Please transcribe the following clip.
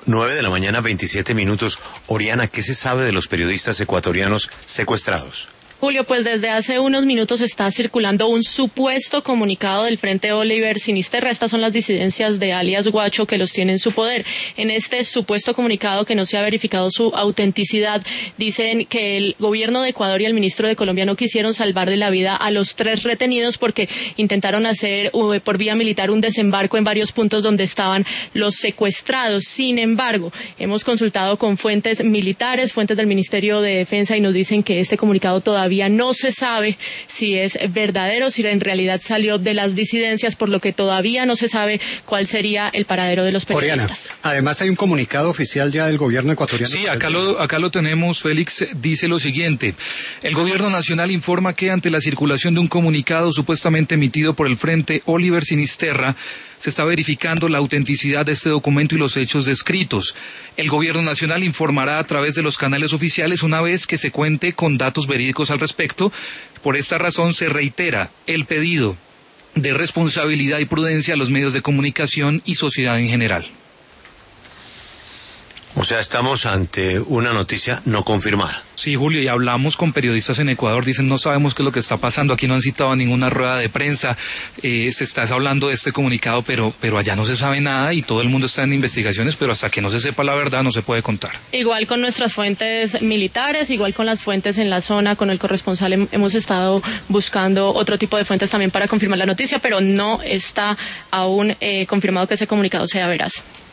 9 de la mañana, 27 minutos. Oriana, ¿qué se sabe de los periodistas ecuatorianos secuestrados? Julio, pues desde hace unos minutos está circulando un supuesto comunicado del Frente Oliver Sinisterra. Estas son las disidencias de alias Guacho que los tiene en su poder. En este supuesto comunicado, que no se ha verificado su autenticidad, dicen que el gobierno de Ecuador y el ministro de Colombia no quisieron salvar de la vida a los 3 retenidos porque intentaron hacer por vía militar un desembarco en varios puntos donde estaban los secuestrados. Sin embargo, hemos consultado con fuentes militares, fuentes del Ministerio de Defensa, y nos dicen que este comunicado todavía no se sabe si es verdadero, si en realidad salió de las disidencias, por lo que todavía no se sabe cuál sería el paradero de los periodistas. Oriana, además hay un comunicado oficial ya del gobierno ecuatoriano. Sí, acá lo tenemos. Félix dice lo siguiente: el gobierno nacional informa que ante la circulación de un comunicado supuestamente emitido por el Frente Oliver Sinisterra, se está verificando la autenticidad de este documento y los hechos descritos. El gobierno nacional informará a través de los canales oficiales una vez que se cuente con datos verídicos al respecto. Por esta razón se reitera el pedido de responsabilidad y prudencia a los medios de comunicación y sociedad en general. O sea, estamos ante una noticia no confirmada. Sí, Julio, y hablamos con periodistas en Ecuador, dicen no sabemos qué es lo que está pasando, aquí no han citado ninguna rueda de prensa, se está hablando de este comunicado, pero allá no se sabe nada y todo el mundo está en investigaciones, pero hasta que no se sepa la verdad no se puede contar. Igual con nuestras fuentes militares, igual con las fuentes en la zona, con el corresponsal hemos estado buscando otro tipo de fuentes también para confirmar la noticia, pero no está aún confirmado que ese comunicado sea veraz.